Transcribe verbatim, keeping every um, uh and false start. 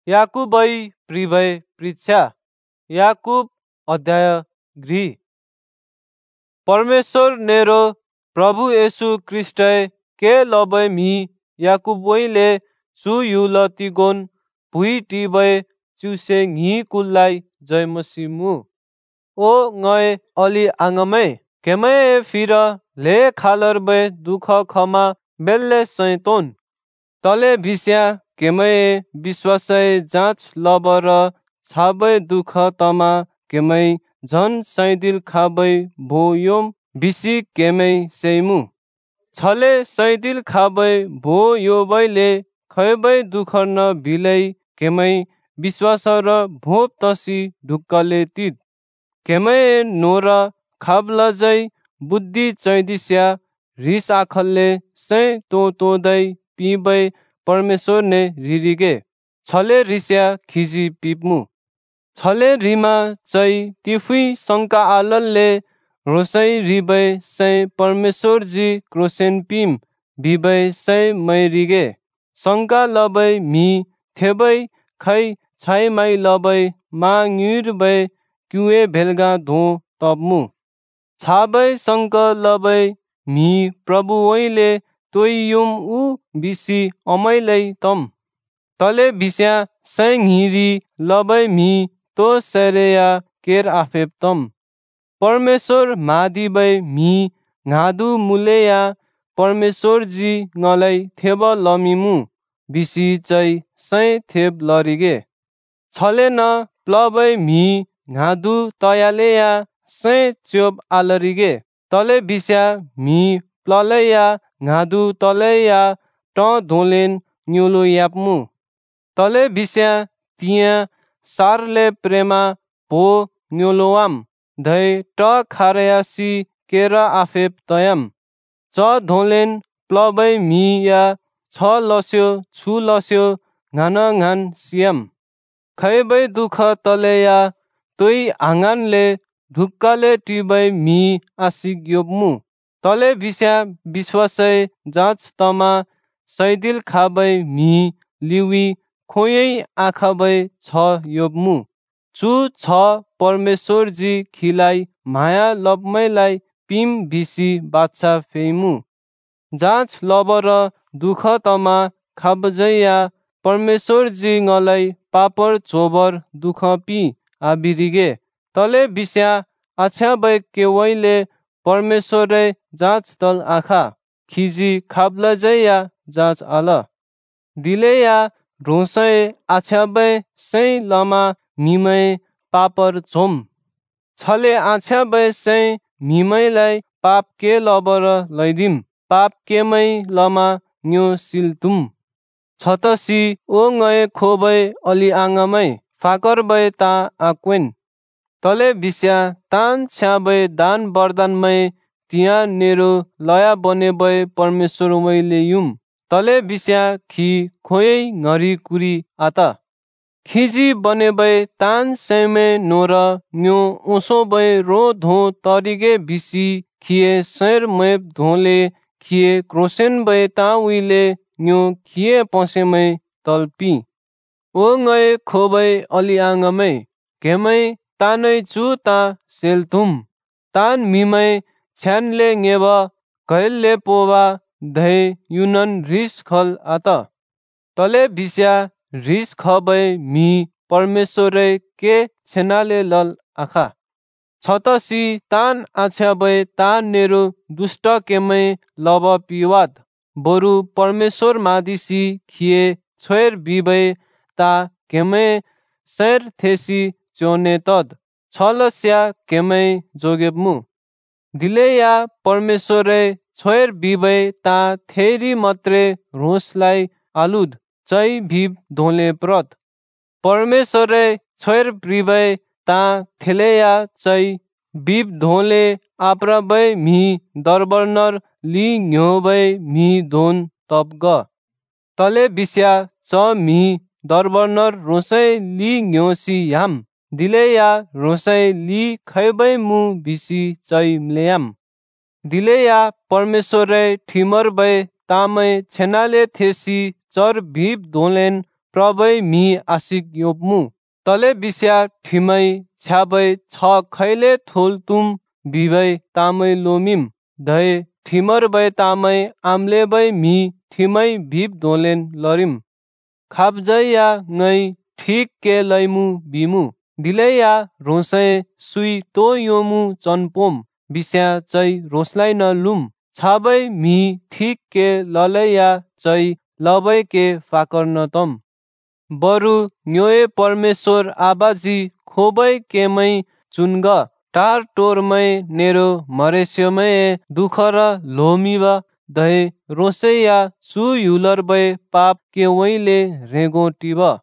याकुबै प्रिभै पृच्छा याकूब अध्याय गृह परमेश्वर नेरो प्रभु येशू ख्रिस्ट के लबै मी याकूब वैले सु युल तिगोन भुई टिबै चुसे घी कुल्लाई जय मसीमु ओ ngय अलि आंगमै केमै फिर ले खालर बै दुख खमा बेल्ले सैतोन तले भिस्या केमै विश्वास जाँच लबर छाबै दुख तमा केमै झन सैदिल खाबै भो योम बिसी केमै सेमु छले सैदिल खाबै भो यो बैले खैबै दुख न भिलै केमै विश्वास र भोप तसी ढुक्कले तित केमै नोर खाब्ल जै बुद्धि चैदिस्या रिस आखलले सै तो तोदै पिबै परमेश्वर ने रिरिगे छले रिस्या खिजी पिप्मु छले रिमा चै तिफुई शंका आललले रोसै रिबै सै परमेश्वर जी क्रोसेन पिम बिबै सै मैरिगे शंका लबै मी थेबै खै छाई माई लबै मा न्युर बै क्युए भेलगा धो तबमु छाबै शंक लबै मी प्रभु वैले तोइ युम उ बिसी अमैलै तम तले बिस्या सै घिरी लबै मी तो सरेया केर आफेप तम परमेश्वर मादिबै मी घादु मुलेया परमेश्वर जी ngलै थेब लमिमु बिसी चै सै थेब लरिगे छले न प्लबै मी घादु तयालेया सै च्योब आलरिगे तले बिस्या मी प्ललैया घादु तलैया ट धोलेन न्युलो याप्मु तले बिस्या तिया सारले प्रेमा भो न्युलोआम धै ट खारयासी केरा आफेप तयम च धोलेन प्लबै मी या छ लस्यो छु लस्यो घान घान सियम खैबै दुख तलेया तोइ आँगानले ढुक्काले टिबै मी आसिक योब्मु तले बिस्या विश्वासै जाँच तमा सैदिल खाबै मी लिवी खोयै आखाबै छ योब्मु चु छ परमेश्वर जी खिलाई माया लबमैलाई पिम बिसी बाछा फेमु जाँच लबर दुख तमा खाबजैया परमेश्वर जी ngलै पापर चोबर दुख पि आबिरिगे तले बिस्या आछ्या बै केवैले परमेश्वरै जाँच तल आखा खिजी खाब्ल जैया जाँच आल दिलेया ढोसै आछ्या बै सै लमा मिमै पापर झोम छले आछ्या बै सै मिमैलाई पाप के लबर लैदिम पाप केमै लमा न्यो सिल्तुम छतसी ओ ngय खोबै अलि आंगमै फाकर बै ता आक्वेन तले बिस्या तान छ्याबै दान वरदानमै तिया नेरो लया बनेबै परमेश्वर वैले युम तले बिस्या खि खोयै ngरी कुरी आता खिजी बनेबै तान सैमे नोर न्यो ओसो बै रो धो तरिगे बिसी खिए सैर मैप धोले खिए क्रोसेन बै ता उइले न्यो खिए पसेमै तल्पी ओ ngय खोबै अलि आंगमै केमै तानै चु ता सेल्थुम तान मिमै छ्यानले ङेब गैलले पोवा धै युनन रिस खल आत तले बिस्या रिस खबै मी परमेश्वरै के छेनाले लल आखा छतसी तान आछ्या बै ता नेरो दुष्ट केमै लब पिवाद बरु परमेश्वर मादिसी खिए छोएर बिबै ता केमै सैर थेसी च्योने तद छलस्या केमै जोगेब्मु दिलेया परमेश्वरै छोएर बिबै ता थेरी मत्रे रोसलाई आलुद चै भिब धोले प्रत परमेश्वरै छोएर बिबै ता थेलेया चै बिब धोले आप्रबै मी दरबर्नर लि न्योबै मी धोन तबग तले बिस्या च मी दरबर्नर रोसै लि न्योसी याम दिलेया रोसै लि खैबै मु बिसी चै म्लेयाम दिलेया परमेश्वरै ठिमर बै तामै छेनाले थेसी चर भिब धोलेन प्रबै मी आशिक योप्मु तले बिस्या ठिमै छ्याबै छ खैले थोल तुम बिबै तामै लोमिम धै ठिमर बै तामै आमले बै मी ठिमै भिप दोलेन लरिम खाबजया ngै ठीक के लैमु बिमु दिलेया रोसै सुई तो योमु चनपोम बिस्या चै रोसलाई न लुम छाबै मी ठीक के ललैया चै लबै के फाकर न तम बरु न्योए परमेश्वर आबाजी खोबै केमै चुनग टार टोरमै नेरो मरेस्यमै दुख र लोमिब दहे रोसैया सु युलर बै पाप के वैले रेगो टिब